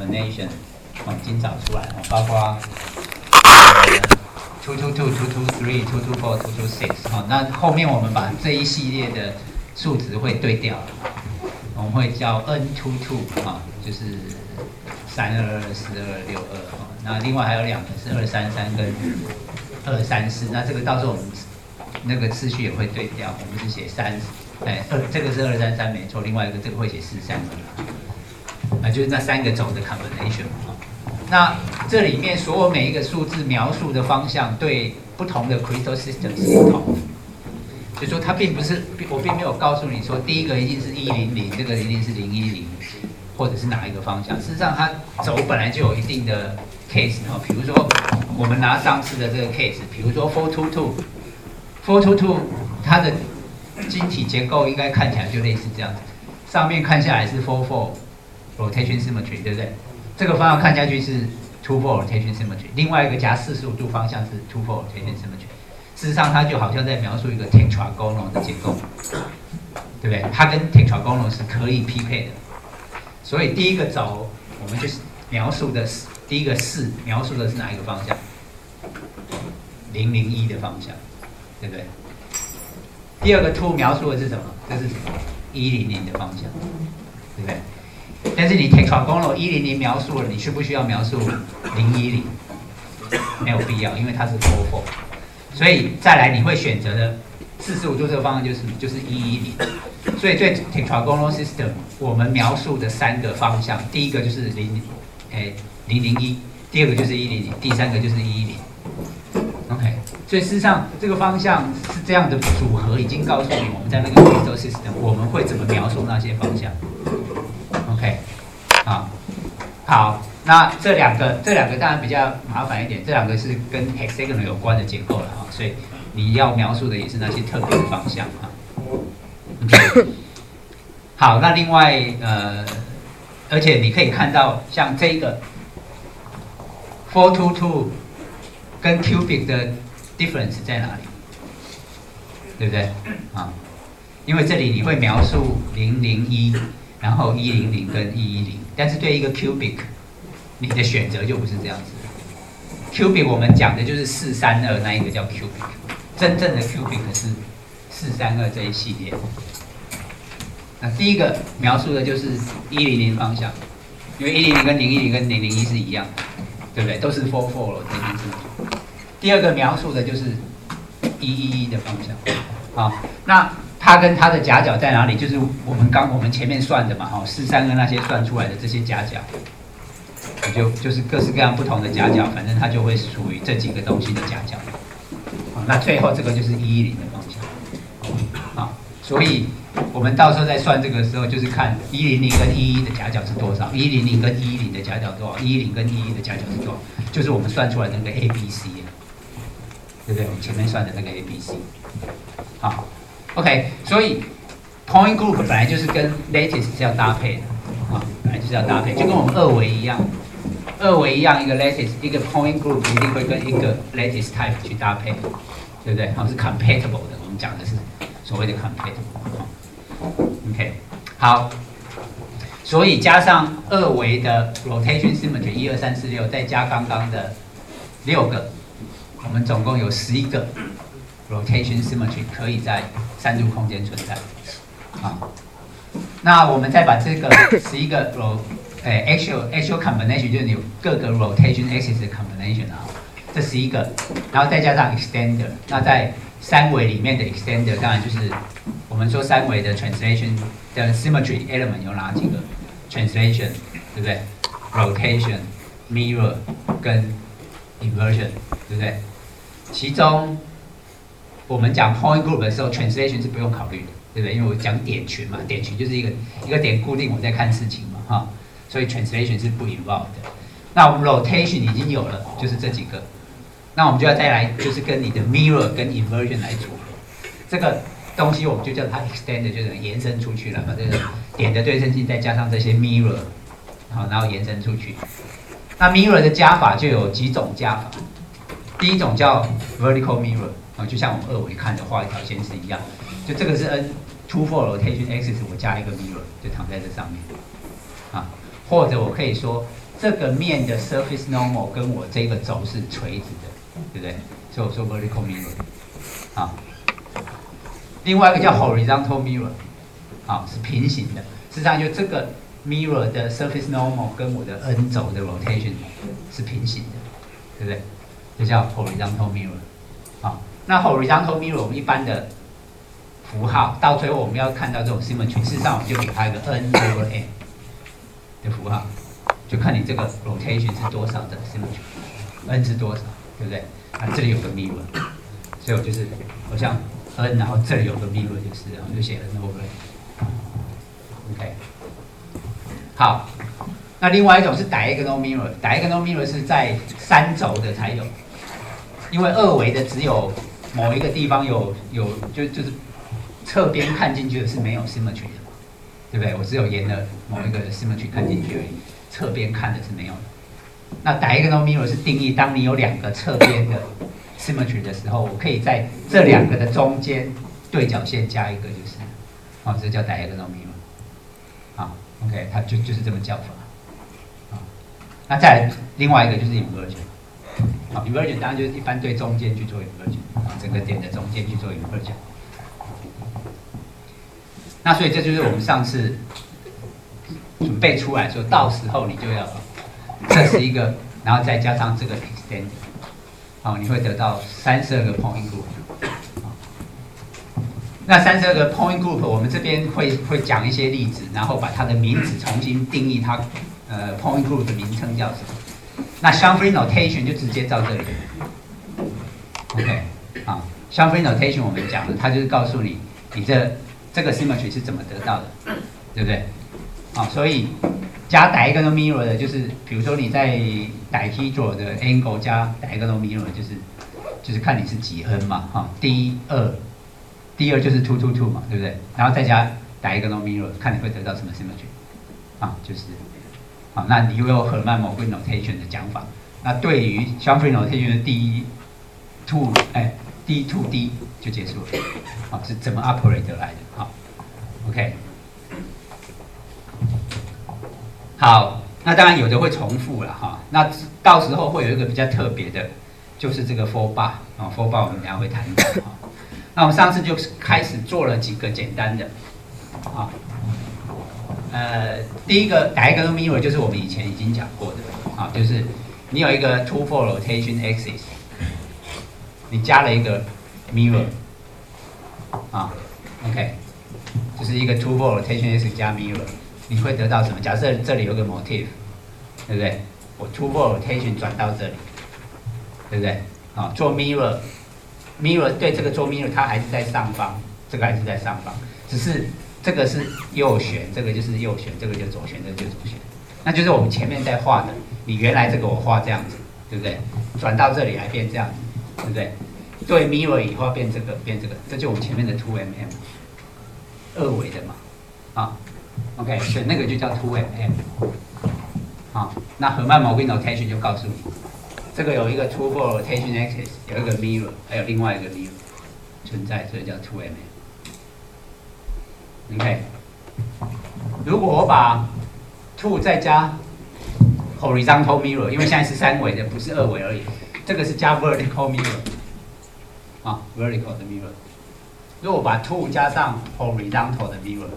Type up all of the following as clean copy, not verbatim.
combination 已经找出来了，包括222、223、224、226那后面我们把这一系列的数值会对调，我们会叫 N22就是322、422、622那另外还有两个是233跟234，那这个到时候我们那个次序也会对调，我们是写这个是233没错，另外一个这个会写432，就是那3个轴的 combination 那这里面所有每一个数字描述的方向对不同的 crystal system 是不同的，所以说它并不是我并没有告诉你说第一个一定是100，这个一定是010，或者是哪一个方向。事实上，它轴本来就有一定的 case 比如说我们拿上次的这个 case， 比如说422，它的晶体结构应该看起来就类似这样子，上面看下来是44 rotation symmetry， 对不对？这个方向看下去是24 rotation symmetry， 另外一个夹45度方向是24 rotation symmetry。事实上，它就好像在描述一个 tetragonal 的结构，对不对？它跟 tetragonal 是可以匹配的。所以第一个轴，我们就是描述的第一个4描述的是哪一个方向？001的方向，对不对？第二个 2描述的是什么？这是100的方向，对不对？但是你 tetragonal 100描述了，你需不需要描述010？没有必要，因为它是44。所以再来你会选择的45度这个方向就是110。所以对 tetragonal system 我们描述的3个方向，第一个就是001，第二个就是100，第三个就是110。OK， 所以事实上这个方向是这样的组合，已经告诉你我们在那个 crystal system 我们会怎么描述那些方向。OK， 好，那这两个当然比较麻烦一点，这两个是跟 hexagonal 有关的结构了所以你要描述的也是那些特别的方向OK， 好，那另外而且你可以看到像这个422跟 cubic 的 difference 在哪里，对不对因为这里你会描述001，然后100跟110，但是对一个 cubic， 你的选择就不是这样子。cubic 我们讲的就是432那一个叫 cubic， 真正的 cubic 是432这一系列。那第一个描述的就是100方向，因为100跟010跟001是一样的，对不对？都是44了，这件事。第二个描述的就是111的方向。那它跟它的夹角在哪里？就是我们前面算的嘛，432那些算出来的这些夹角，就是各式各样不同的夹角，反正它就会属于这几个东西的夹角。那最后这个就是110的方向。所以我们到时候在算这个的时候，就是看100跟111的夹角是多少，100跟110的夹角多少，110跟111的夹角是多少，就是我们算出来的那个 ABC， 对不对？我们前面算的那个 ABC。OK， 所以 point group 本来就是跟 lattice 是要搭配的，本来就是要搭配，就跟我们二维一样，一个 lattice， 一个 point group 一定会跟一个 lattice type 去搭配，对不对？是 compatible 的，我们讲的是所谓的 compatible。OK， 好，所以加上二维的 rotation symmetry 1、2、3、4、6，再加刚刚的6个，我们总共有11个 rotation symmetry 可以在3度空间存在。那我们再把这个11个actual combination， 就是你有各个 rotation axis 的 combination 这11个，然后再加上 extender， 那在3维里面的 extender， 当然就是我们说3维的 translation 的 symmetry element 有哪几个 translation， 对不对 ？rotation、mirror 跟 inversion， 对不对？其中我们讲 point group 的时候 ，translation 是不用考虑的，对不对？因为我讲点群嘛，点群就是一个点固定我在看事情嘛，所以 translation 是不 involved 的。那我们 rotation 已经有了，就是这几个。那我们就要再来，就是跟你的 mirror 跟 inversion 来组合。这个东西我们就叫它 extend， 就是延伸出去了，把这个点的对称性再加上这些 mirror， 然后延伸出去。那 mirror 的加法就有几种加法。第一种叫 vertical mirror， 就像我们二维看的画一条线是一样，就这个是 N24 rotation axis， 我加一个 mirror 就躺在这上面，或者我可以说这个面的 surface normal 跟我这个轴是垂直的，对不对？所以我说 vertical mirror 啊。另外一个叫 horizontal mirror 啊，是平行的。事实上，就这个 mirror 的 surface normal 跟我的 n 轴的 rotation 是平行的，对不对？这叫 horizontal mirror 啊。那 horizontal mirror 我们一般的符号，到最后我们要看到这种 symmetry， 事实上我们就给它一个 n over m 的符号，就看你这个 rotation 是多少的 symmetry，n 是多少，对不对？啊，这里有个 mirror， 所以我就是我像 n， 然后这里有个 mirror 就是，然后就写 n over m。OK， 好，那另外一种是 diagonal mirror，diagonal mirror 是在3轴的才有，因为2维的只有某一个地方就是侧边看进去的是没有 symmetry 的，对不对？我只有沿了某一个 symmetry 看进去而已，侧边看的是没有的。那 diagonal mirror 是定义，当你有2个侧边的 symmetry 的时候，我可以在这2个的中间对角线加一个，就是，哦，这叫 diagonal mirror。啊 ，OK， 它就是这么叫法。啊，那再来另外一个就是 inversion。好 ，inversion 当然就是一般对中间去做 inversion， 啊，整个点的中间去做 inversion。那所以这就是我们上次准备出来说，到时候你就要，这是一个，然后再加上这个 extend， 好，你会得到32个 point group。那32个 point group， 我们这边会讲一些例子，然后把它的名字重新定义它，point group 的名称叫什么？那 Schoenfeld notation 就直接照这里。OK， 啊 ，Schoenfeld notation 我们讲了，它就是告诉你，你这个 symmetry 是怎么得到的，对不对？啊，所以加 diagonal mirror 的就是，比如说你在 dihedral 的 angle 加 diagonal mirror 就是看你是几 n 嘛，哈，第二就是 2 2 2嘛，对不对？然后再加 diagonal mirror， 看你会得到什么 symmetry， 啊，就是，啊，那你又有赫曼某个 notation 的讲法，那对于 Schoenfeld notation 的第2 D 就结束了，啊，是怎么 operate 得来的？好 ，OK， 好，那当然有的会重复了哈，那到时候会有一个比较特别的，就是这个 4 bar 啊，4 bar 我们等一下会谈到哈。那我们上次就开始做了几个简单的，啊，第一个 diagonal mirror 就是我们以前已经讲过的，啊，就是你有一个 2-4 rotation axis， 你加了一个 mirror， 啊 ，OK， 就是一个 2-4 rotation axis 加 mirror， 你会得到什么？假设这里有个 motif， 对不对？我 2-4 rotation 转到这里，对不对？啊，做 mirror 对这个做 mirror 它还是在上方，这个还是在上方，只是这个是右旋，这个就是右旋，这个就左旋，这个就是左旋，那就是我们前面在画的。你原来这个我画这样子，对不对？转到这里来变这样子，对不对？对 mirror 以后变这个，这就是我们前面的 2mm， 2维的嘛，啊 ，OK， 所以那个就叫 2mm， 啊，那赫曼毛 notation 就告诉你。这个有一个 2-4 rotation axis， 有一个 mirror， 还有另外一个 mirror 存在，所以叫 2mm。OK， 如果我把 2 再加 horizontal mirror， 因为现在是3维的，不是2维而已，这个是加 vertical mirror， 啊 ，vertical 的 mirror。如果把 2 加上 horizontal 的 mirror，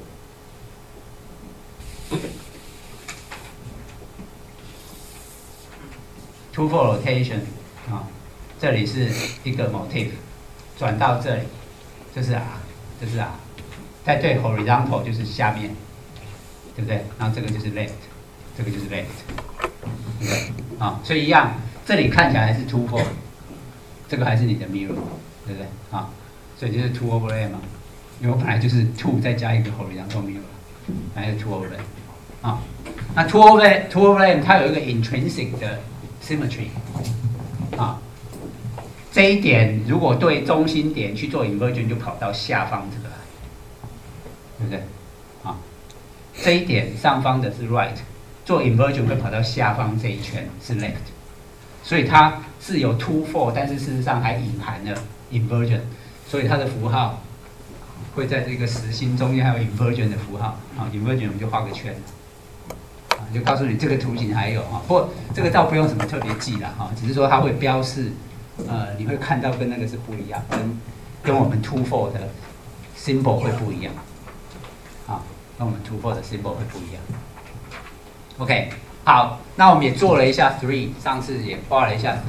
2-4 rotation 啊，这里是一个 motif， 转到这里，这是 R， 这是 R， 再对 horizontal 就是下面，对不对？然后这个就是 left， 这个就是 left， 对不对？啊，所以一样，这里看起来还是 2-4， 这个还是你的 mirror， 对不对？啊，所以就是 2 over m 嘛，因为我本来就是2再加一个 horizontal mirror， 还是2 over m， 啊，那2 over m 它有一个 intrinsic 的symmetry， 啊，这一点如果对中心点去做 inversion， 就跑到下方这个来，对不对？啊，这一点上方的是 right， 做 inversion 会跑到下方这一圈是 left， 所以它是有 2-4， 但是事实上还隐含了 inversion， 所以它的符号会在这个实心中间还有 inversion 的符号，啊 ，inversion 我们就画个圈，啊就告诉你这个图形还有哈，不过这个倒不用什么特别记了哈，只是说它会标示，你会看到跟那个是不一样，跟我们 2-4 的 symbol 会不一样，啊，跟我们2-4的 symbol 会不一样。OK， 好，那我们也做了一下 3， 上次也画了一下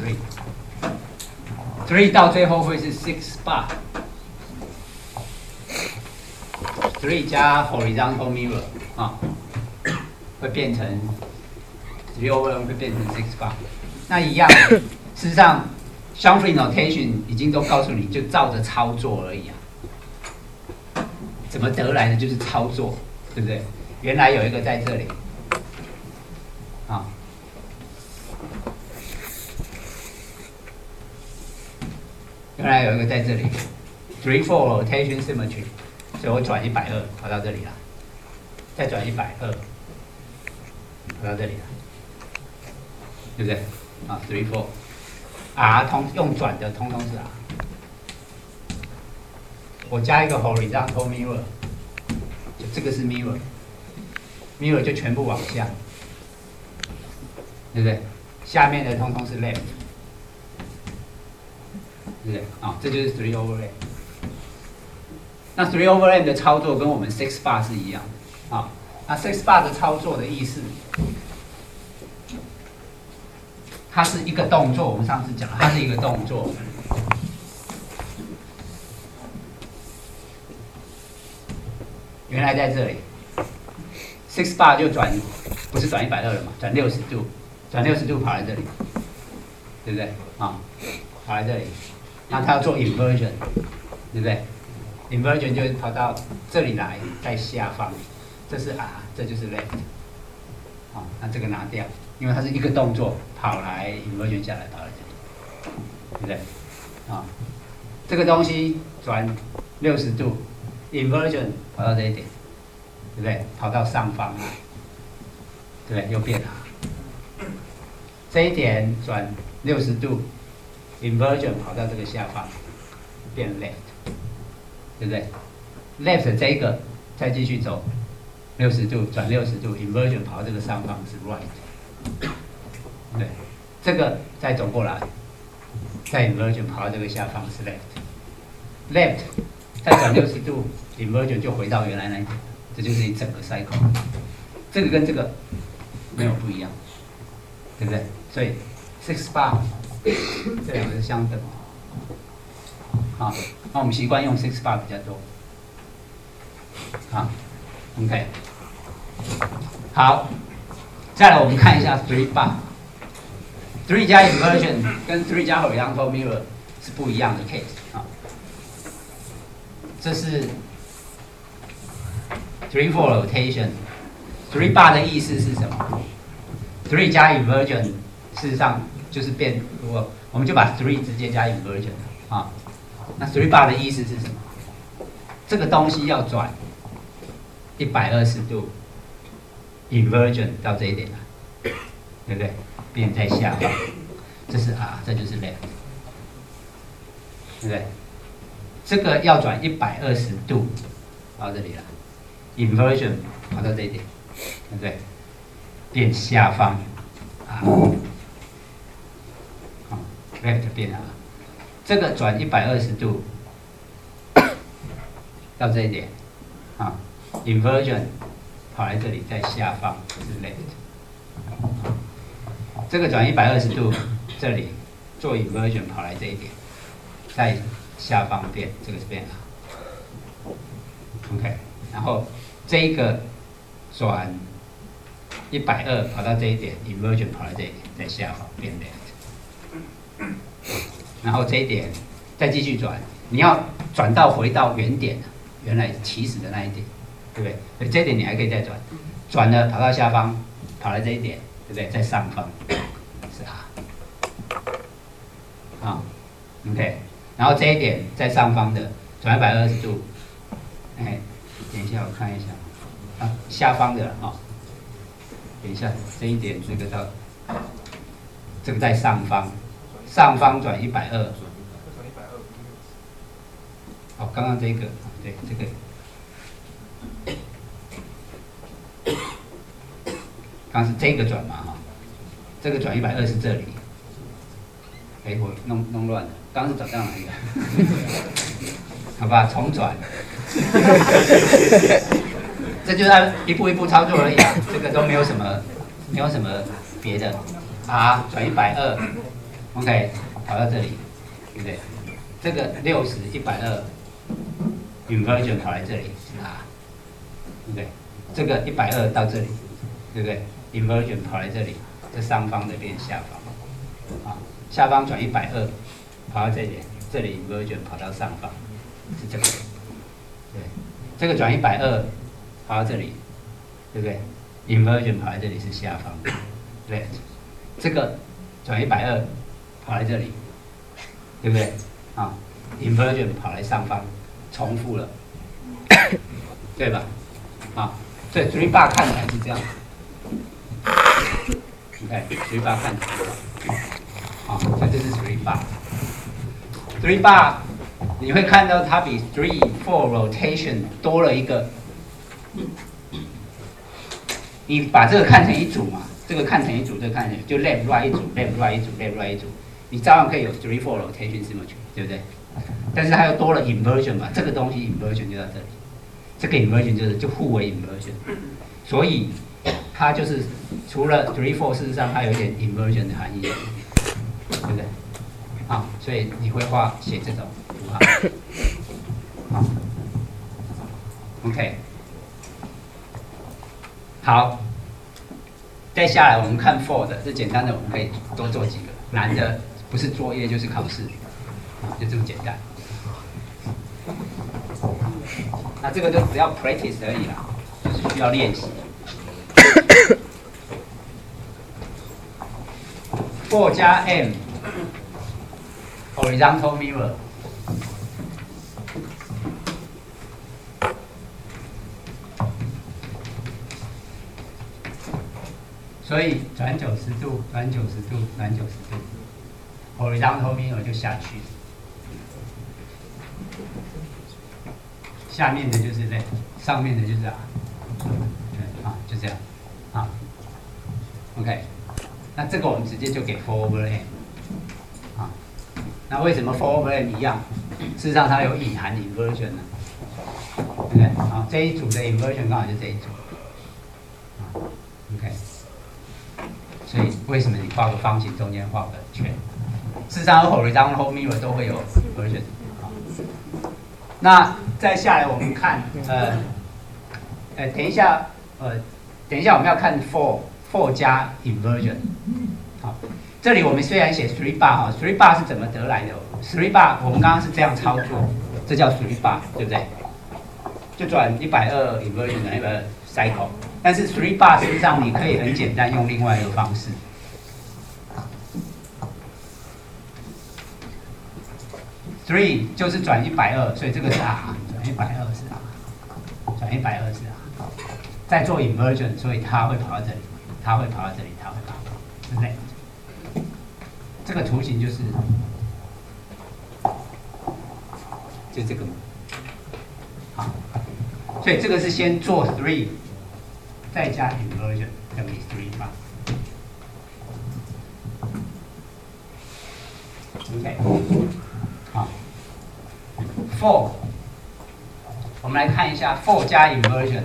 3 到最后会是 6 bar。3加 horizontal mirror 啊，会变成3/n 会变成6 bar。那一样，事实上 Schoenflies notation 已经都告诉你，就照着操作而已啊。怎么得来的就是操作，对不对？原来有一个在这里，啊，原来有一个在这里 3/4 rotation symmetry。所以我转120跑到这里了，再转120跑到这里了，对不对？啊 ，3/4 R 用转的通通是 R。我加一个 horizontal mirror， 就这个是 mirror 就全部往下，对不对？下面的通通是 left， 对不对？啊，这就是 3/n。那 3/n 的操作跟我们6 bar 是一样的啊。那6 bar 的操作的意思，它是一个动作。我们上次讲，它是一个动作。原来在这里，6 bar 就转，不是转120了嘛，转60度，转60度跑来这里，对不对？啊，跑来这里，那它要做 inversion， 对不对？Inversion 就是跑到这里来，在下方，这是 R， 这就是 left， 好，那这个拿掉，因为它是一个动作，跑来 inversion 下来，跑来这里，对不对？啊，这个东西转60度 ，inversion 跑到这一点，对不对？跑到上方来，对不对？又变 R， 这一点转60度 ，inversion 跑到这个下方，变 left。对不对 ？Left 这个再继续走60度，转60度 ，inversion 跑到这个上方是 right， 对，这个再走过来，再 inversion 跑到这个下方是 left， 再转60度 ，inversion 就回到原来那一点，这就是一整个 cycle。这个跟这个没有不一样，对不对？所以6 bar 这两个是相等。好，那我们习惯用6 bar 比较多。好 ，OK， 好，再来我们看一下3 bar。3 加 inversion 跟3加 horizontal mirror 是不一样的 case 啊。这是 3/4 rotation。3 bar 的意思是什么？3加 inversion 事实上就是变，如果我们就把3直接加 inversion 啊。那 3 bar 的意思是什么？这个东西要转120度 inversion 到这一点来，对不对？变在下方，这是 R， 这就是 left， 对不对？这个要转120度到这里来 ，inversion 跑到这一点，对不对？变下方 R， 好 ，left 变 R。这个转120度到这一点，啊 ，inversion 跑来这里，在下方是 left。这个转120度，这里做 inversion 跑来这一点，在下方变，这个是变 R。OK， 然后这一个转120跑到这一点 ，inversion 跑来这一点，在下方变 left。然后这一点再继续转，你要转到回到原点，原来起始的那一点，对不对？所以这一点你还可以再转，转了跑到下方，跑来这一点，对不对？在上方是 R， 啊 ，OK， 然后这一点在上方的转120度，哎，等一下我看一下，啊，下方的啊，等一下这一点这个到这个在上方。上方转120，好，刚刚这个，对，这个刚是这个转嘛哈，这个转120是这里。哎，我弄乱了，刚是转到哪里了？好吧，重转。这就是要一步一步操作而已啊，这个都没有什么别的。R 转120 ，OK， 跑到这里，对不对？这个60 120 inversion 跑来这里是 R， 对不对？这个120到这里，对不对 ？inversion 跑来这里，这上方的变下方，啊，下方转120，跑到这里，这里 inversion 跑到上方，是这个，对，这个转120跑到这里，对不对 ？inversion 跑来这里是下方，对，这个转120跑来这里，对不对？啊 ，inversion 跑来上方，重复了，对吧？啊，所以 3 bar 看起来是这样。OK， 3 bar 看起来是这样。好，所以这是3 bar。3 bar 你会看到它比3 4 rotation 多了一个。你把这个看成一组嘛，这个看成一组，这个看成就 left right 一组 ，left right 一组 ，left right 一组，你照样可以有3 4 rotation symmetry， 对不对？但是它又多了 inversion 嘛，这个东西 inversion 就在这里。这个 inversion 就互为 inversion， 所以它就是除了3 4，事实上它有一点 inversion 的含义，对不对？啊，所以你会写这种符号，好 ，OK， 好，再下来我们看 4的，这简单的我们可以多做几个，难的不是作业就是考试，就这么简单。那这个就只要 practice 而已啦，就是需要练习。4加 M horizontal mirror， 所以转90度，转90度，转90度 ，horizontal mirror 就下去。下面的就是 left， 上面的就是 R， 对啊，就这样，啊 ，OK， 那这个我们直接就给 4 over M， 啊，那为什么4 over M 一样？事实上它有隐含 inversion 呢，对不对？啊，这一组的 inversion 刚好就这一组，啊 ，OK， 所以为什么你画个方形中间画个圈？事实上 horizontal mirror 都会有 inversion。那再下来我们看，等一下我们要看 4 加 inversion， 好，这里我们虽然写3 bar 哈，3 bar 是怎么得来的？3 bar 我们刚刚是这样操作，这叫3 bar， 对不对？就转120 inversion 转120 cycle， 但是3 bar 实际上你可以很简单用另外一个方式。3就是转120，所以这个是 R， 转120是 R， 转120是 R， 再做 inversion， 所以它会跑到这里，它会跑到这里，它会跑到这里，对不对？这个图形就是就这个嘛，好，所以这个是先做3，再加 inversion 等于3 bar。OK， 好。4， 我们来看一下4加 inversion，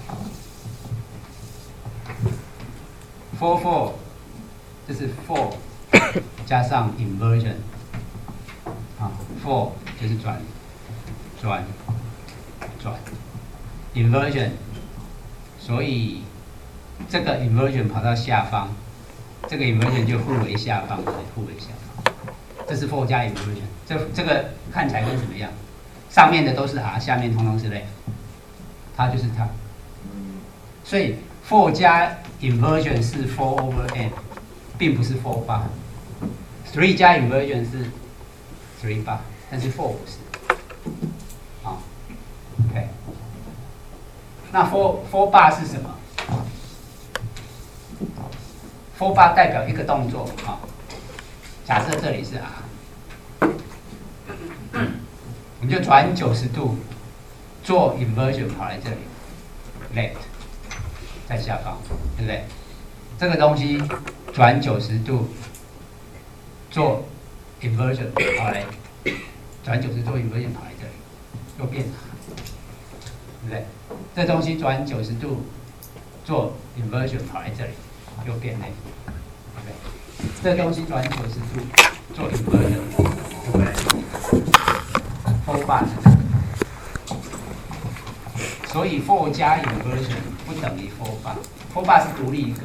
4， 这是4加上 inversion， 啊，4就是转 inversion， 所以这个 inversion 跑到下方，这个 inversion 就互为下方，互为下方，这是4加 inversion， 这个看起来跟什么样？上面的都是 R， 下面通通是 left， 它就是它。所以4加 inversion 是4 over M， 并不是4 bar。3加 inversion 是3 bar， 但是4不是。好 ，OK。那4 bar 是什么？4 bar 代表一个动作啊。假设这里是 R。我们就转90度，做 inversion 跑来这里 ，left， 在下方，对不对？ 这个东西转90度做 inversion 跑来，转90度 inversion 跑来这里，又变，对不对？这东西转90度做 inversion 跑来这里，又变那，对不对？这东西转90度做 inversion， 对不对 ？for bar， 所以 for 加 inversion 不等于 for bar，for bar 是独立一个。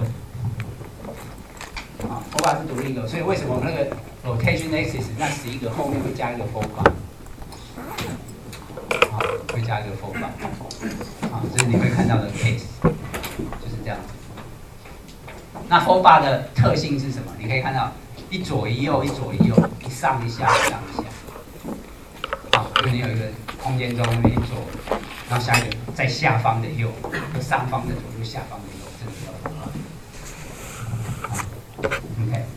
啊 ，for bar 是独立一个，所以为什么我们那个 rotation axis 那11个后面会加一个 for bar？ 啊，会加一个 for bar， 啊，这是你会看到的 case， 就是这样子。那 for bar 的特性是什么？你可以看到一左一右，一左一右，一上一下，一上一下。好，就你有一个空间中一左，然后下一个在下方的右，就上方的左，就下方的右，这个叫 for bar。OK，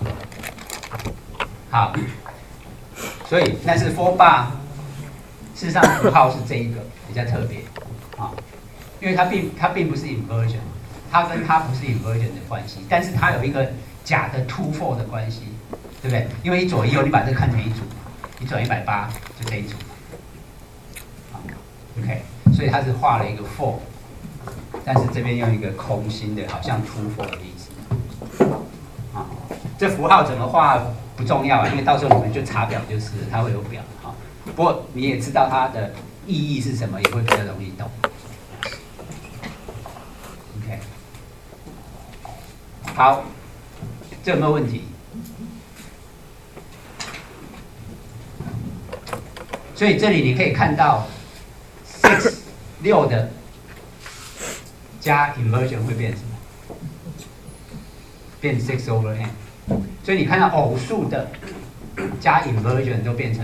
好，所以但是 for bar 事实上符号是这一个比较特别啊，因为它并不是 inversion， 它跟它不是 inversion 的关系，但是它有一个假的 to for 的关系，对不对？因为一左一右，你把这个看成一组，你转180就这一组嘛， OK， 所以它是画了一个 for， 但是这边用一个空心的，好像 to for 的意思。这符号怎么画不重要啊，因为到时候你们就查表就是，它会有表哈。不过你也知道它的意义是什么，也会比较容易懂。OK， 好，这有没有问题？所以这里你可以看到6的加 inversion 会变什么？变6 over n。所以你看到偶数的加 inversion 就变成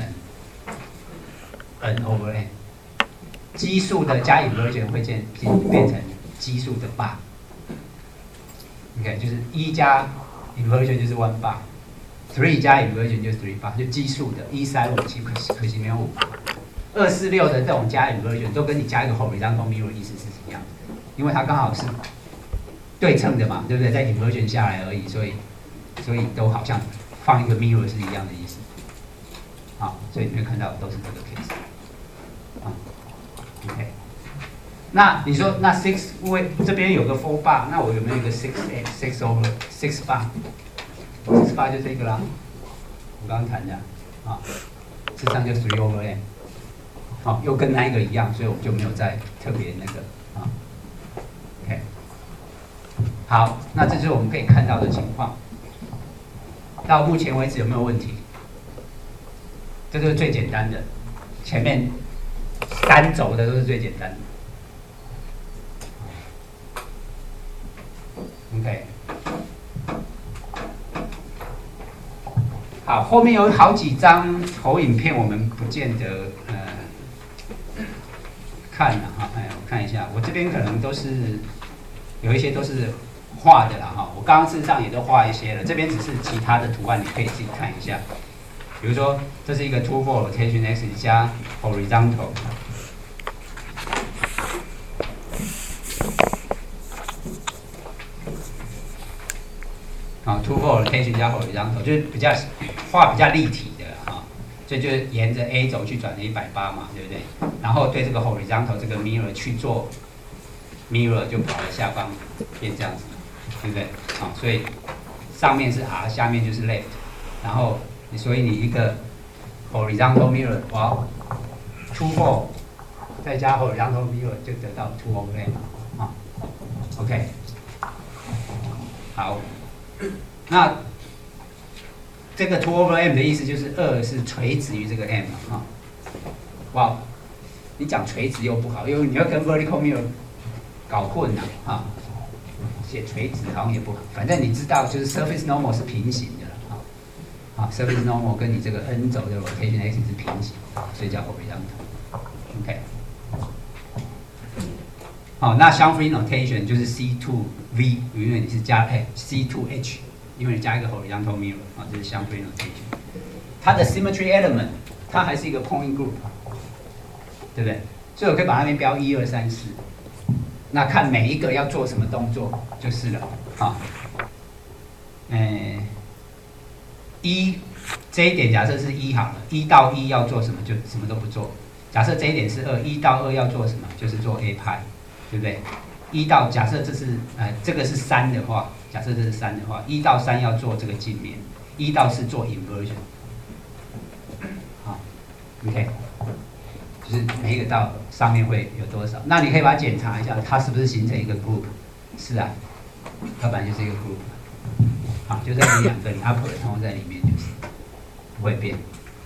n over n， 奇数的加 inversion 会变成奇数的 bar。OK， 就是1加 inversion 就是1 bar，3 加 inversion 就是3 bar， 就奇数的1、3、5、7，可惜没有5。2、4、6的这种加 inversion 都跟你加一个 horizontal mirror 意思是一样的，因为它刚好是对称的嘛，对不对？在 inversion 下来而已，所以都好像放一个 mirror 是一样的意思。好，所以你会看到都是这个 case。OK。那你说那 6 这边有个 4 bar， 那我有没有一个6 over 6 bar？6 bar 就这个啦，我刚刚谈的啊，事实上就3 over n。好，又跟那一个一样，所以我就没有再特别那个啊。OK。好，那这就是我们可以看到的情况。到目前为止有没有问题？这就是最简单的，前面3轴的都是最简单的。OK， 好，后面有好几张投影片，我们不见得看了哈。哎，我看一下，我这边可能都是有一些都是画的啦哈。我刚刚事实上也都画一些了，这边只是其他的图案，你可以自己看一下。比如说，这是一个 to for rotation x 加 horizontal。啊 ，to for rotation 加 horizontal 就是画比较立体的啊，所以就是沿着 A 轴去转了180嘛，对不对？然后对这个 horizontal 这个 mirror 去做 mirror 就跑到下方变这样子，对不对？啊，所以上面是 R， 下面就是 left， 然后所以你一个 horizontal mirror， 哇 ，to for 再加 horizontal mirror 就得到 2 over n 啊 ，OK， 好。那这个 2 over m 的意思就是2是垂直于这个 m 啊，哇，你讲垂直又不好，因为你要跟 vertical mirror 搞混了啊，写垂直好像也不好，反正你知道就是 surface normal 是平行的了啊，surface normal 跟你这个 n 轴的 rotation x 是平行，所以叫 horizontal。OK， 好，那 Schoenfeld notation 就是 C2V， 因为你是加C2H， 因为你加一个 horizontal mirror 啊，这是 Schoenfeld notation。它的 symmetry element 它还是一个 point group， 对不对？所以我可以把那边标1、2、3、4，那看每一个要做什么动作就是了啊。 一这一点假设是一好了，一到一要做什么就什么都不做。假设这一点是二，一到二要做什么？就是做 A 派，对不对？一到假设这是这个是3的话，假设这是3的话，1到3要做这个镜面，1到4做 inversion。好 ，OK， 就是每一个道上面会有多少？那你可以把它检查一下，它是不是形成一个 group？ 是啊，它本来就是一个 group。好，就在这2个 upper 然后在里面就是不会变。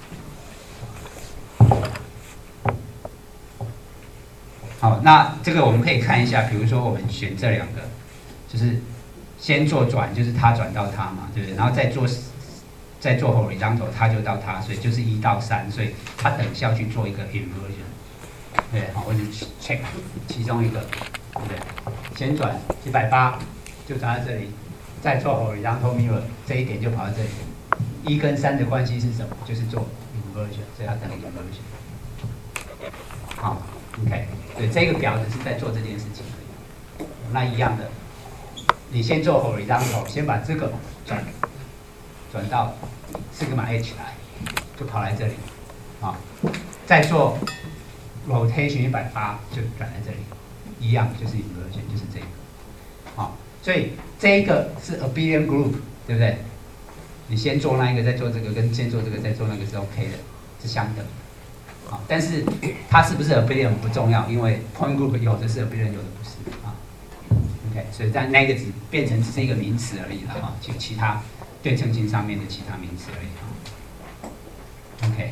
好，那这个我们可以看一下，比如说我们选这2个，就是先做转，就是它转到它嘛，对不对？然后再做 horizontal， 它就到它，所以就是1到3，所以它等效去做一个 inversion， 对，好，或者 check 其中一个，对不对？先转180，就转到这里，再做 horizontal mirror， 这一点就跑到这里。1跟3的关系是什么？就是做 inversion， 所以它等于 inversion。好 ，OK。对，这个表只是在做这件事情而已。那一样的，你先做 horizontal， 先把这个转到 sigma h 来，就跑来这里，啊，再做 rotation 180，就转在这里，一样就是 inversion， 就是这个，好，所以这一个是 abelian group， 对不对？你先做那一个，再做这个，跟先做这个，再做那个是 OK 的，是相等的。啊，但是它是不是 abelian 不重要，因为 point group 有的是 abelian， 有的不是啊。OK， 所以在那个只变成只是一个名词而已了哈，就其他对称性上面的其他名词而已。OK，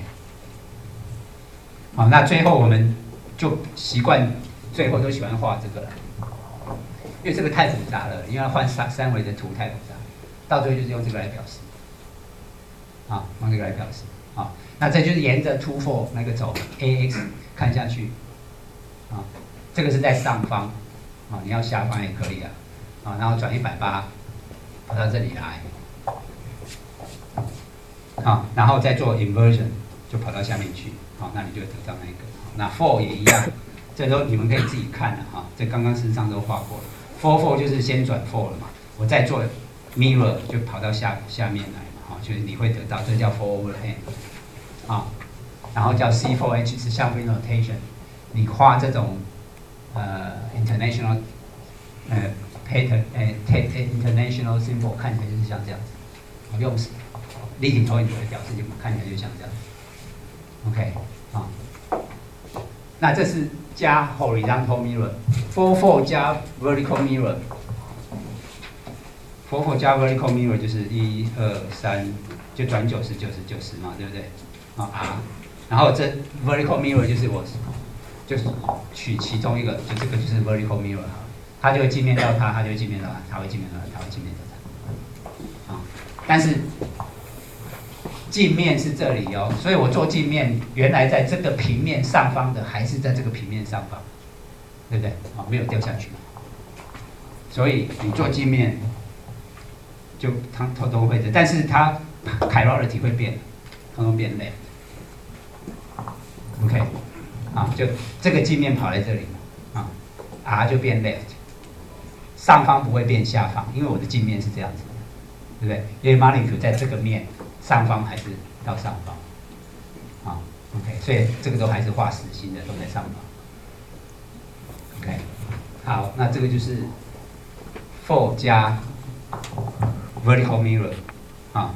好，那最后我们就习惯最后都喜欢画这个了，因为这个太复杂了，因为要换三维的图太复杂，到最后就是用这个来表示。啊，用这个来表示。啊，那这就是沿着 to for 那个走 ax 看下去，啊，这个是在上方，啊，你要下方也可以啊，啊，然后转180，跑到这里来，啊，然后再做 inversion 就跑到下面去，好，那你就得到那个。那 for 也一样，这都你们可以自己看了哈，这刚刚事实上都画过了。for 就是先转 for 了嘛，我再做 mirror 就跑到下面来嘛，哈，就是你会得到，这叫 for overhang。啊，然后叫 C4H 是 shuffling notation， 你画这种international pattern international symbol 看起来就是像这样子，用立体投影来表示就看起来就像这样子。OK， 啊，那这是加 horizontal mirror，44 加 vertical mirror，44 加 vertical mirror 就是1、2、3，就转90、90、90嘛，对不对？啊 R， 然后这 vertical mirror 就是就是取其中一个，就这个就是 vertical mirror 好了，它就会镜面到它，它就会镜面到它，它会镜面到它，它会镜面到它。啊，但是镜面是这里哦，所以我做镜面，原来在这个平面上方的还是在这个平面上方，对不对？啊，没有掉下去。所以你做镜面就它都会的，但是它 chirality 会变，通通变 left。OK， 啊，就这个镜面跑在这里，啊 ，R 就变 left， 上方不会变下方，因为我的镜面是这样子，对不对？因为 molecule 在这个面上方还是到上方，啊 ，OK， 所以这个都还是画实心的，都在上方。OK， 好，那这个就是 for 加 vertical mirror， 啊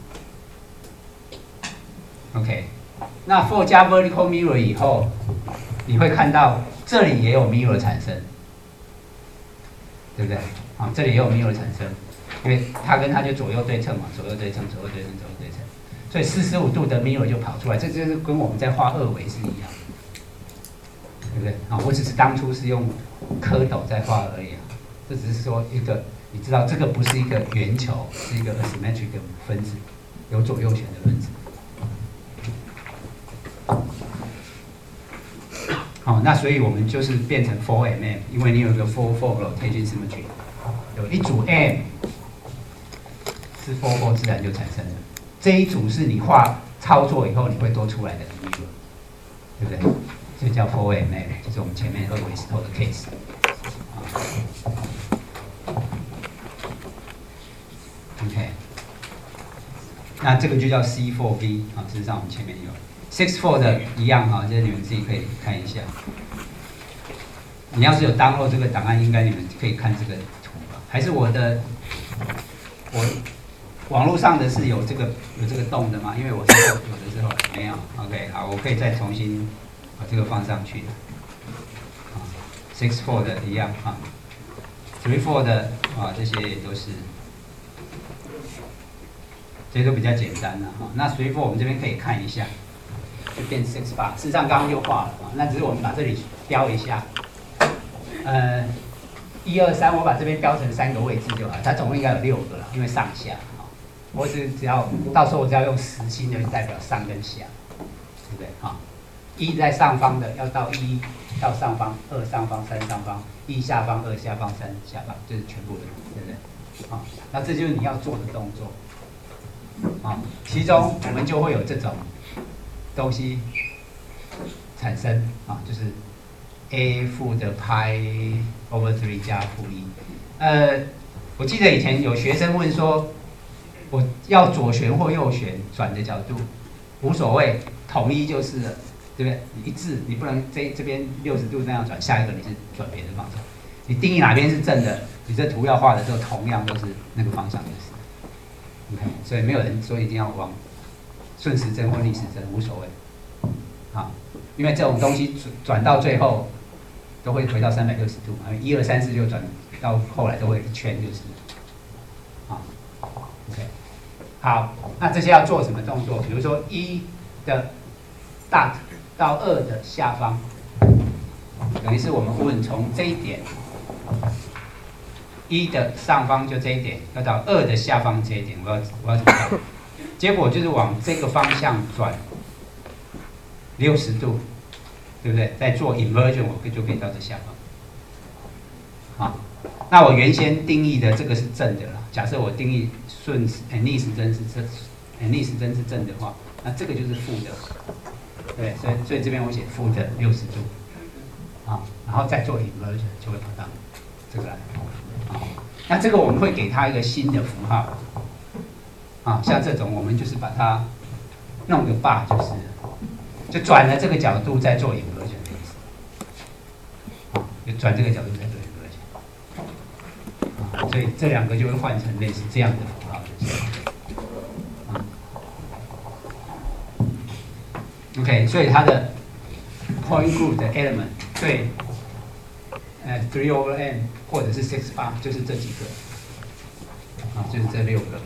，OK。那 for 加 vertical mirror 以后，你会看到这里也有 mirror 产生，对不对？啊，这里也有 mirror 产生，因为它跟它就左右对称嘛，左右对称，左右对称，左右对称，所以45度的 mirror 就跑出来，这就是跟我们在画二维是一样，对不对？啊，我只是当初是用蝌蚪在画而已啊，这只是说一个，你知道这个不是一个圆球，是一个 asymmetric 的分子，有左右旋的分子。好，那所以我们就是变成 4mm， 因为你有一个 4 rotation symmetry， 有一组 M 是 4 自然就产生了，这一组是你画操作以后你会多出来的 mirror， 对不对？这叫 4mm， 就是我们前面二维石头的 case。OK， 那这个就叫 C4V 啊，事实上我们前面有64的一样啊，这你们自己可以看一下。你要是有 download 这个档案，应该你们可以看这个图吧？还是我网络上的是有这个洞的吗？因为我是有的时候没有。OK， 好，我可以再重新把这个放上去。64的一样啊，34的啊，这些也都是，这些都比较简单了啊。那34我们这边可以看一下，就变68。事实上刚刚就画了啊，那只是我们把这里标一下。1、2、3，我把这边标成3个位置就好，它总共应该有6个了，因为上下啊。我只要到时候我只要用实心的代表上跟下，对不对啊？1在上方的要到1到上方，2上方，3上方，1下方，2下方，3下方，这是全部的，对不对？啊，那这就是你要做的动作。啊，其中我们就会有这种东西产生啊，就是 a 负的派 over 3加负1。我记得以前有学生问说，我要左旋或右旋转的角度无所谓，统一就是了，对不对？你一致，你不能这边60度那样转，下一个你是转别的方向。你定义哪边是正的，你这图要画的时候同样都是那个方向就是。OK， 所以没有人说一定要往顺时针或逆时针，无所谓。啊，因为这种东西转到最后都会回到360度嘛，1、2、3、4就转到后来都会一圈就是。啊 ，OK， 好，那这些要做什么动作？比如说1的 dot 到2的下方，等于是我们问从这一点。1的上方就这一点，要到2的下方这一点，我要怎么办？结果就是往这个方向转60度，对不对？再做 inversion， 我就可以到这下方。好，那我原先定义的这个是正的了。假设我定义逆时针是正的话，那这个就是负的，对，所以这边我写负的60度，啊，然后再做 inversion 就会跑到这个来。那这个我们会给它一个新的符号，啊，像这种我们就是把它弄个 bar 就转了这个角度再做 inversion 的意思，就转这个角度再做 inversion，所以这两个就会换成类似这样的符号，就是，OK， 所以它的 point group 的 element 对。3/n 或者是6 bar 就是这几个，啊，就是这6个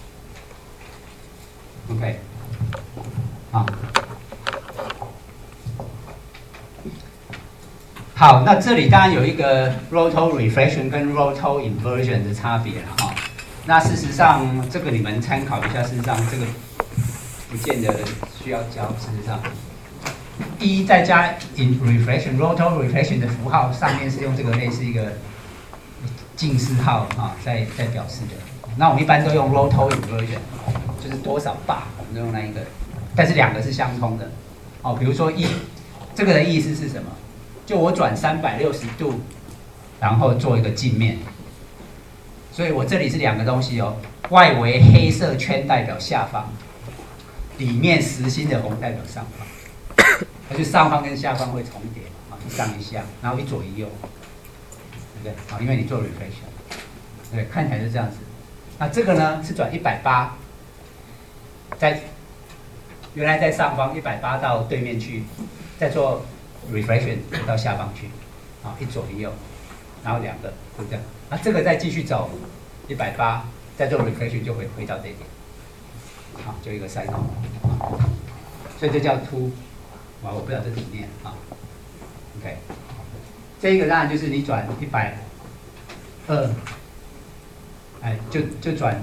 ，OK， 啊，好，那这里当然有一个 roto reflection 跟 roto inversion 的差别了哈。那事实上这个你们参考一下，事实上这个不见得需要教，事实上。1再加 roto reflection 的符号，上面是用这个类似一个近似号啊，在表示的。那我们一般都用 roto inversion， 就是多少 bar， 我们都用那一个，但是两个是相通的。哦，比如说这个的意思是什么？就我转360度，然后做一个镜面，所以我这里是两个东西哦，外围黑色圈代表下方，里面实心的红代表上方。它就上方跟下方会重叠嘛，一上一下，然后一左一右，对不对？好，因为你做 reflection， 对，看起来是这样子。那这个呢是转180，原来在上方180到对面去，再做 reflection 到下方去，啊，一左一右，然后两个，对不对？那这个再继续走180，再做 reflection 就会回到这边，好，就一个 cycle， 所以这叫 two。哇，我不知道这怎么念啊。OK， 这一个当然就是你转120，哎，就转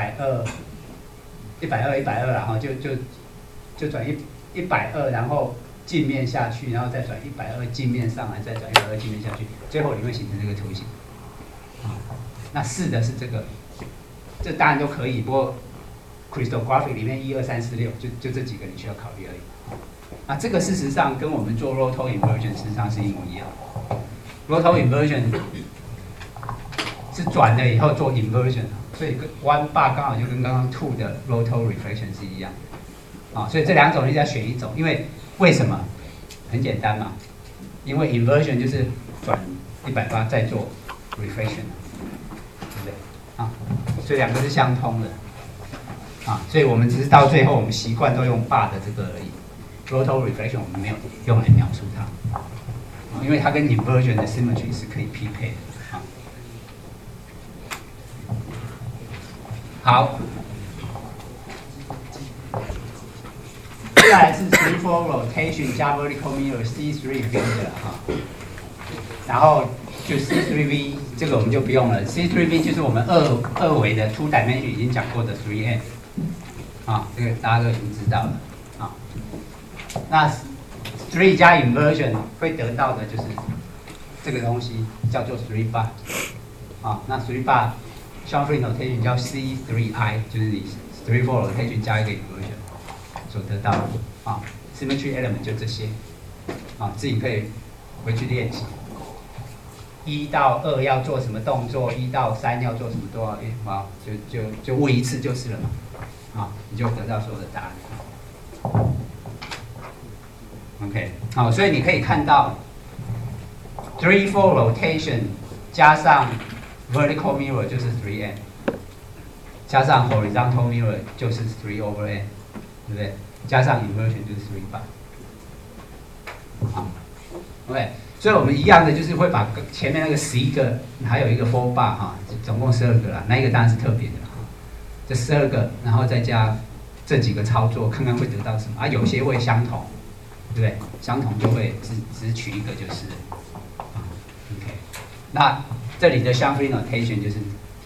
120，然后就转120，然后镜面下去，然后再转120镜面上来，再转120镜面下去，最后你会形成这个图形。那试的是这个，这当然都可以，不过 crystallographic 里面1、2、3、4、6，就这几个你需要考虑而已。啊，这个事实上跟我们做 roto inversion 事实上是一模一样。roto inversion 是转了以后做 inversion， 所以跟 one bar 刚好就跟刚刚 two 的 roto reflection 是一样的。所以这两种你只要选一种，因为为什么？很简单嘛，因为 inversion 就是转180再做 reflection， 对不对？所以两个是相通的。所以我们只是到最后我们习惯都用 bar 的这个而已 ，roto reflection 我们没有用来描述它，因为它跟 inversion 的 symmetry 是可以匹配的。好，接下来是 3-4 rotation 加 vertical mirror C3V 的然后就 C3V 这个我们就不用了 ，C3V 就是我们二维的 two dimension 已经讲过的 3M， 这个大家都已经知道了那 3 加 inversion 会得到的就是这个东西叫做3 bar，那3 bar Schoenfeld notation 叫 C3I， 就是你3-4 rotation 加一个 inversion 所得到的symmetry element 就这些自己可以回去练习。1到2要做什么动作，1到3要做什么多少就问一次就是了嘛，你就得到所有的答案。OK， 所以你可以看到 3-4 rotation 加上 vertical mirror 就是 3M， 加上 horizontal mirror 就是 3/n， 对不对？加上 inversion 就是3 bar。OK， 所以我们一样的就是会把前面那个11个，还有一个 4 bar 总共12个啦，那一个当然是特别的这12个，然后再加这几个操作，看看会得到什么有些会相同，对不对？相同就会只取一个就是了。OK， 那这里的 Schoenfeld notation 是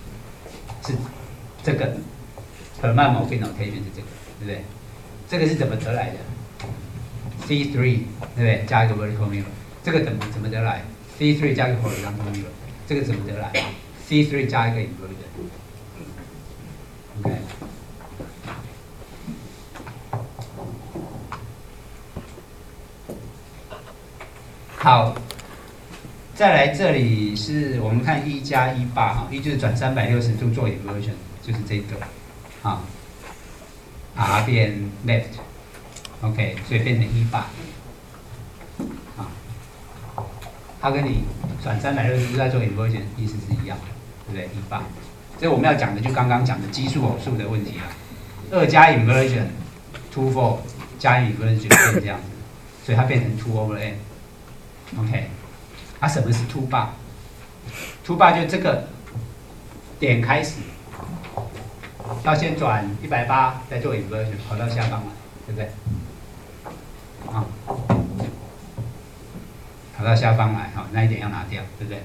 这个 Hermann-Moltke notation 是这个，对不对？这个是怎么得来的 ？C3 对不对？加一个 vertical mirror， 这个怎么得来 ？C3 加一个 horizontal mirror， 这个怎么得来 ？C3 加一个 inversion。OK。好，再来这里是我们看1加1 bar1就是转360度做 inversion， 就是这个R 变 left，OK， 所以变成1 bar，它跟你转360度在做 inversion 意思是一样的，对不对？1 bar， 所以我们要讲的就刚刚讲的奇数偶数的问题2加 inversion 2/4加 inversion 就变这样子，所以它变成 2/n。OK， 什么是 2 bar？2 bar 就这个点开始，要先转180，再做 inversion， 跑到下方来，对不对？跑到下方来，那一点要拿掉，对不对？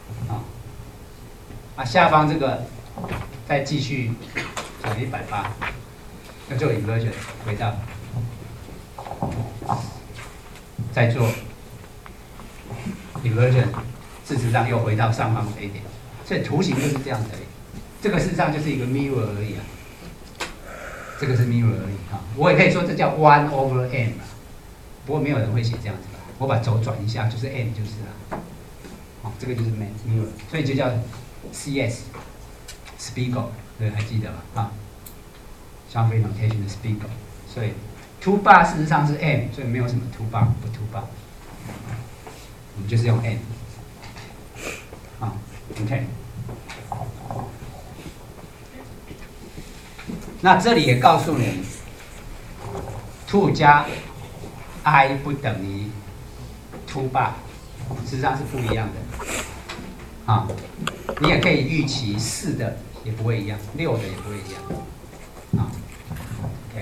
下方这个再继续转180，要做 inversion， 回到，再做。inversion 事实上又回到上方这一点，所以图形就是这样子而已。这个事实上就是一个 mirror 而已这个是 mirror 而已我也可以说这叫 1/n 不过没有人会写这样子吧？我把轴转一下，就是 n 就是了。这个就是 mirror， 所以就叫 CS Spiegel， 对，还记得吧？Schoenfeld notation 的 Spiegel， 所以 2 bar 事实上是 n， 所以没有什么 2 bar 不 2 bar。我们就是用 n， OK。那这里也告诉你 ，2 加 I 不等于 2 bar， 实际上是不一样的。你也可以预期4的也不会一样，6的也不会一样。OK。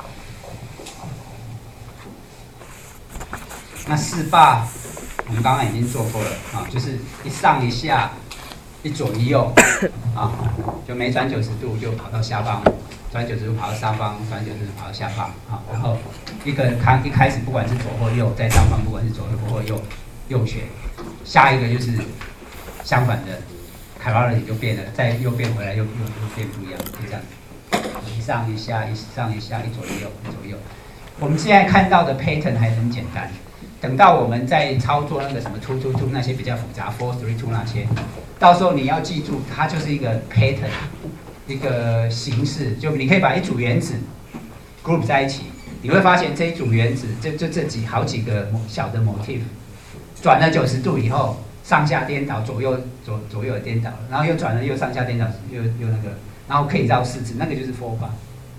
那4 bar。我们刚刚已经做过了就是一上一下，一左一右就每转90度就跑到下方，转90度跑到上方，转90度跑到下方然后一开始不管是左或右，在上方不管是左或右旋，下一个就是相反的 chirality 就变了，再右变回来又变不一样，就这样一上一下，一上一下，一左一右，一左右。我们现在看到的 pattern 还很简单。等到我们在操作那个什么 2-2-2 那些比较复杂 4-3-2 那些，到时候你要记住，它就是一个 pattern， 一个形式，就你可以把一组原子 group 在一起，你会发现这一组原子，这好几个小的 motif， 转了90度以后，上下颠倒，左右颠倒，然后又转了又上下颠倒，又那个，然后可以绕4次，那个就是 4 bar。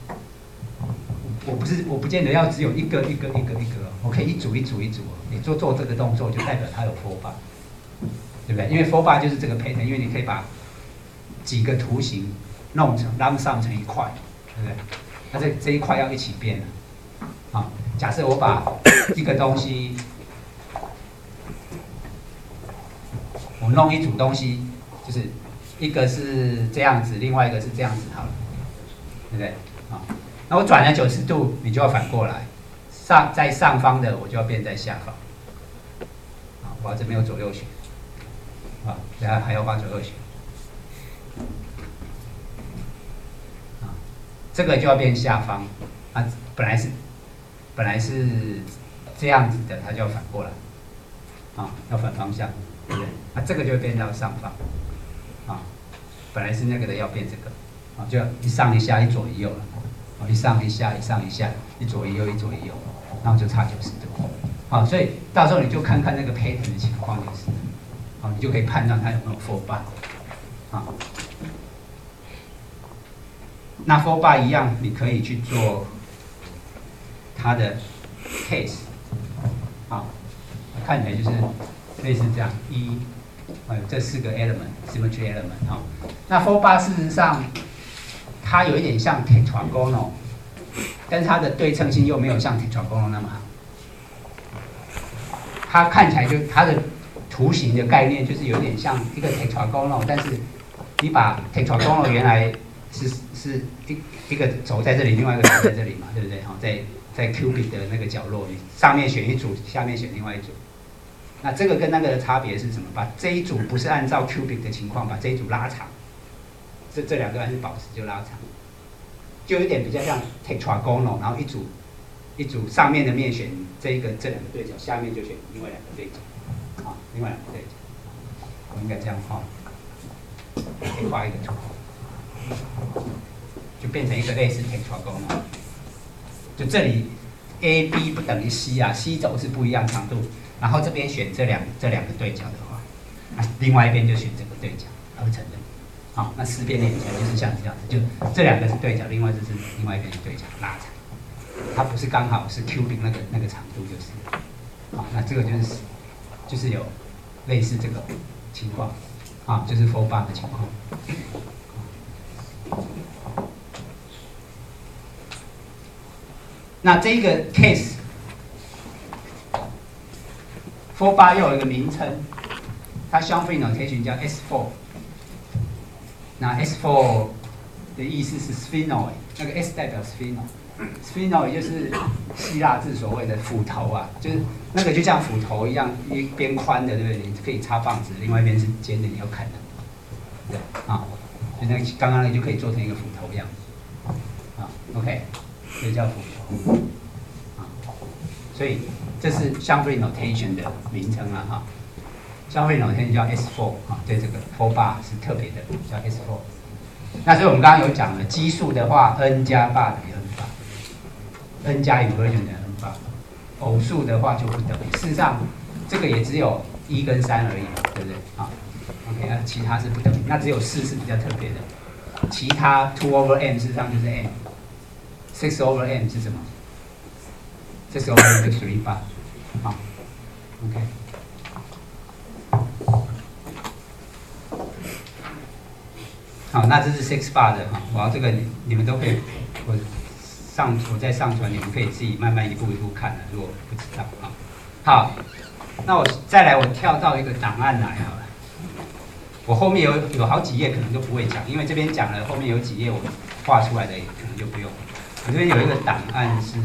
我不见得要只有一个，我可以一组，你做这个动作就代表它有 4 bar， 对不对？因为4 bar 就是这个 pattern， 因为你可以把几个图形弄成 lump sum 成一块，对不对？那这一块要一起变了。啊，假设我把一个东西，我弄一组东西，就是一个是这样子，另外一个是这样子，好了，对不对？啊，那我转了90度，你就要反过来，在上方的我就要变在下方。啊，我这边有左右旋，啊，等下还要画左右旋。这个就要变下方，啊，本来是这样子的，它就要反过来，啊，要反方向，对不对？啊，这个就会变到上方，啊，本来是那个的要变这个，啊，就一上一下，一左一右了，啊，一上一下，一左一右，然后就差90度，啊，所以到时候你就看看那个 pattern 的情况就是，啊，你就可以判断它有没有 4 bar， 啊。那 4 bar 一样，你可以去做它的 case， 好，看起来就是类似这样这4个 element，symmetry element 哈。那 4 bar 事实上它有一点像 tetragonal， 但是它的对称性又没有像 tetragonal 那么好。它看起来就它的图形的概念就是有点像一个 tetragonal， 但是你把 tetragonal 原来是一个轴在这里，另外一个轴在这里嘛，对不对？好，在 cubic 的那个角落，你上面选一组，下面选另外一组。那这个跟那个的差别是什么？把这一组不是按照 cubic 的情况，把这一组拉长，这两个还是保持就拉长，就有点比较像 tetragonal， 然后一组上面的面选这两个对角，下面就选另外2个对角，啊，另外2个对角，我应该这样画，可以画一个图。就变成一个类似 tetragonal， 就这里 A B 不等于 C 啊 ，C 轴是不一样长度，然后这边选这两个对角的话，另外一边就选这个对角合成的，好，那4边连起来就是像这样子，就这2个是对角，另外就是另外一边是对角拉长，它不是刚好是 cubic 那个长度就是，好，那这个就是有类似这个情况，啊，就是 4 bar 的情况。那这个 case 4 bar 又有一个名称，它 Schoenfeld notation 叫 S4。那 S4 的意思是 sphenoid， 那个 S 代表 sphenoid，sphenoid 就是希腊字所谓的斧头啊，就是那个就像斧头一样，一边宽的，对不对？你可以插棒子，另外一边是尖的，你要砍的，对啊。所以那刚刚那个就可以做成一个斧头样子，啊 ，OK， 这叫斧头，啊，所以这是 Schoenfeld notation 的名称了哈。Schoenfeld notation 叫 S4 啊，对这个4 bar 是特别的，叫 S4。那所以我们刚刚有讲了，奇数的话 n 加 bar 等于 n bar，n 加 inversion 等于 n bar， 偶数的话就不等于。事实上，这个也只有1跟3而已，对不对？啊 ，OK， 那其他是不等于，那只有4是比较特别的，其他 2/m 事实上就是 m，6/m 是什么？6/m 就3 bar， 啊 ，OK。好，那这是 6 bar 的哈，我要这个你们都可以，我再上传，你们可以自己慢慢一步一步看的，如果不知道啊。好，那我再来，我跳到一个档案来好了。我后面有好几页可能都不会讲，因为这边讲了，后面有几页我画出来的可能就不用。我这边有一个档案是。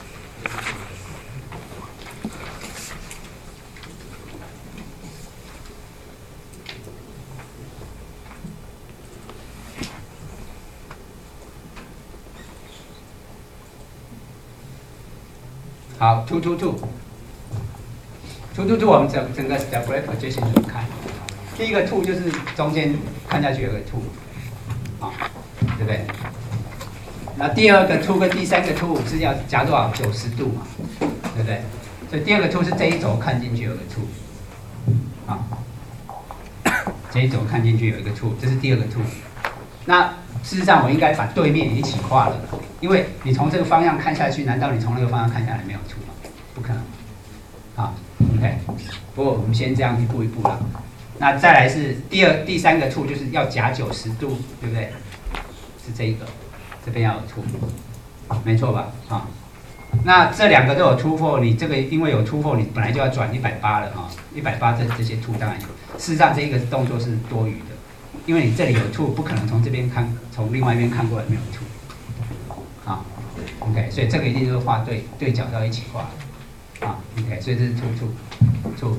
好 ，222，我们整个 step-by projection 怎么看？第一个 2就是中间看下去有个 2， 啊，对不那第二个 to 跟第三个 to 是要夹多少？90度嘛，对不对？所以第二个 to 是这一轴看进去有个 to， 啊，这一轴看进去有一个 to， 这是第二个 to。那事实上我应该把对面也一起画了，因为你从这个方向看下去，难道你从那个方向看下来没有 to 吗？不可能。好 ，OK。不过我们先这样一步一步啦。那再来是第三个 to 就是要夹90度，对不对？是这一个，这边要有 to， 没错吧？啊，那这两个都有 to for， 你这个因为有 to for， 你本来就要转180了啊，180这些 to 当然有。事实上这一个动作是多余的，因为你这里有 to， 不可能从这边看，从另外一边看过来没有 to， 啊 ，OK， 所以这个一定就是画对角到一起画，啊 ，OK， 所以这是 to。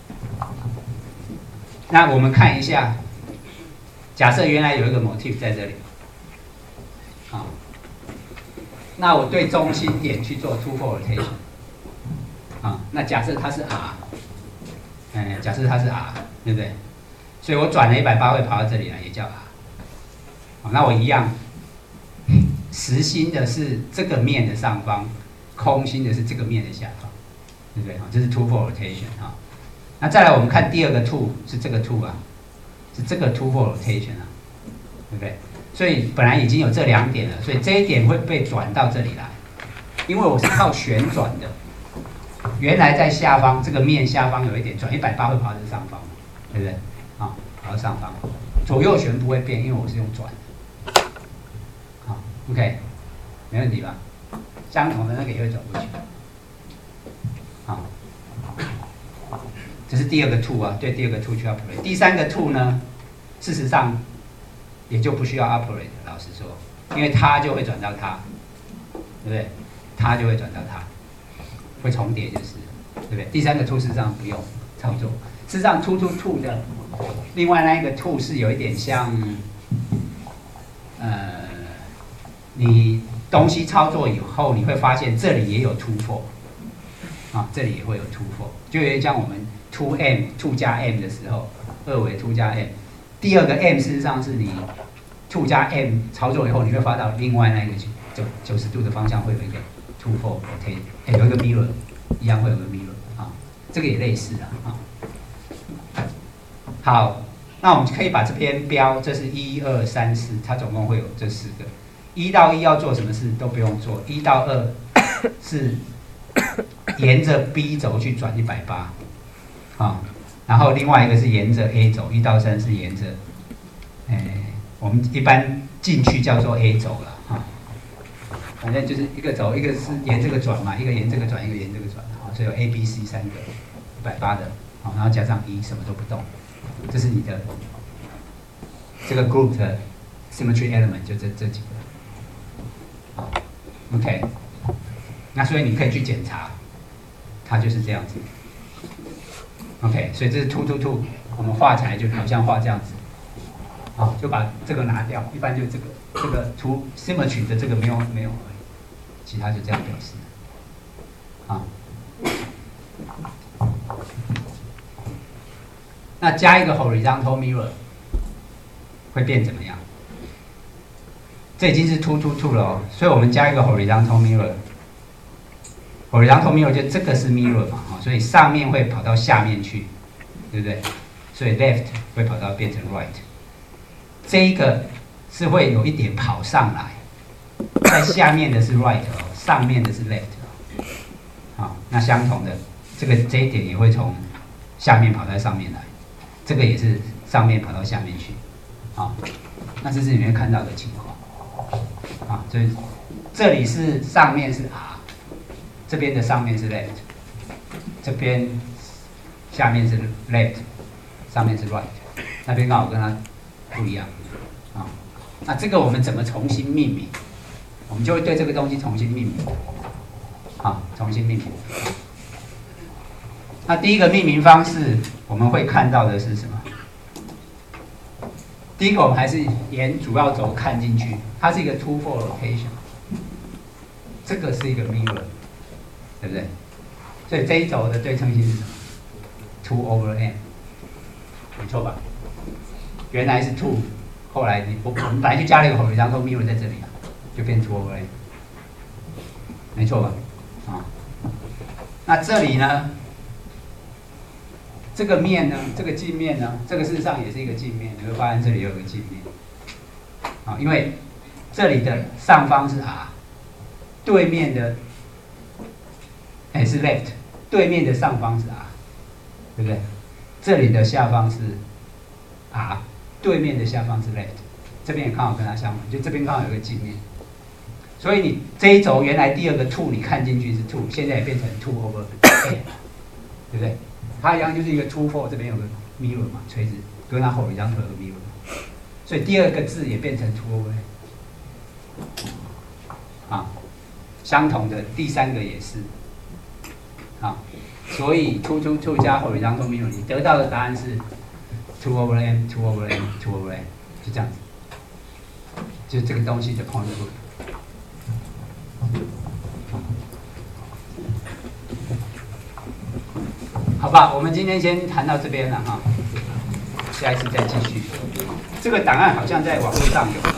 那我们看一下，假设原来有一个 motif 在这里，啊，那我对中心点去做 to for rotation， 啊，那假设它是 R， 假设它是 R， 对不对？所以我转了180会跑到这里来，也叫 R， 好，那我一样，实心的是这个面的上方，空心的是这个面的下方，对不对？这是 to for rotation 啊。那再来，我们看第二个 to 是这个 to 啊，是这个 to for rotation 啊，对不对？所以本来已经有这两点了，所以这一点会被转到这里来，因为我是靠旋转的。原来在下方这个面下方有一点转180会跑到这上方，对不对？啊，跑到上方，左右旋不会变，因为我是用转的。好 ，OK， 没问题吧？相同的那个也会走过去。好。这是第二个 to 啊，对第二个 to 去 operate。第三个 to 呢，事实上也就不需要 operate， 老实说，因为它就会转到它，对不对？它就会转到它，会重叠就是，对不对？第三个 to 事实上不用操作，事实上 to to to 的，另外那一个 to 是有一点像，你东西操作以后，你会发现这里也有 to for， 啊，这里也会有 to for， 就有点像我们。2 加 m 的时候，2维2加 m， 第二个 m 事实上是你2加 m 操作以后，你会发到另外那个90度的方向会有一个 to for rotate， 有一个 mirror， 一样会有个 mirror 啊，这个也类似的啊。好，那我们可以把这边标，这是1、2、3、4，它总共会有这4个。1到1要做什么事都不用做，1到2是沿着 B 轴去转180。啊，然后另外一个是沿着 A 轴，1到3是沿着，我们一般进去叫做 A 轴了哈。反正就是一个轴，一个是沿这个转嘛，一个沿这个转，一个沿这个转，好，所以有 A、B、C 3个180的，好，然后加上1，什么都不动，这是你的这个 group 的 symmetry element， 就这几个，好 ，OK， 那所以你可以去检查，它就是这样子。OK， 所以这是 to to to， 我们画起来就好像画这样子，好，就把这个拿掉，一般就这个 to symmetry 的这个没有而已，其他就这样表示，好，那加一个 horizontal mirror 会变怎么样？这已经是 to to to 了哦，所以我们加一个 horizontal mirror。horizontal mirror 就这个是 mirror 嘛，所以上面会跑到下面去，对不对？所以 left 会跑到变成 right， 这一个是会有一点跑上来，在下面的是 right 哦，上面的是 left 哦。好，那相同的，这一点也会从下面跑到上面来，这个也是上面跑到下面去，好，那这是你会看到的情况，啊，所以这里是上面是 R。这边的上面是 left， 这边下面是 left， 上面是 right， 那边刚好跟它不一样啊。那这个我们怎么重新命名？我们就会对这个东西重新命名，啊，重新命名。那第一个命名方式，我们会看到的是什么？第一个我们还是沿主要轴看进去，它是一个 to for rotation， 这个是一个 mirror。对不对？所以这一轴的对称性是什么 ？2 over m， 没错吧？原来是 2， 后来我们本来就加了一个 horizontal mirror 在这里啊， 就变 2 over n， 没错吧？啊，那这里呢？这个面呢，这个镜面呢，这个事实上也是一个镜面，你会发现这里有个镜面，啊，因为这里的上方是 r， 对面的，是 left， 对面的上方是 r， 对不对？这里的下方是 r， 对面的下方是 left， 这边也刚好跟它相反，就这边刚好有个镜面，所以你这一轴原来第二个 2你看进去是 2， 现在也变成2 over n， 对不对？它一样就是一个 2 4， 这边有个 mirror 嘛，垂直，跟它后一张有个 mirror， 所以第二个字也变成2 over n， 啊，相同的第三个也是，啊，所以 2 2 2加后一张 mirror， 你得到的答案是2 over n 2 over n 2 over n， 就这样子，就这个东西的 point group。好吧，我们今天先谈到这边了哈，下一次再继续。这个档案好像在网络上有。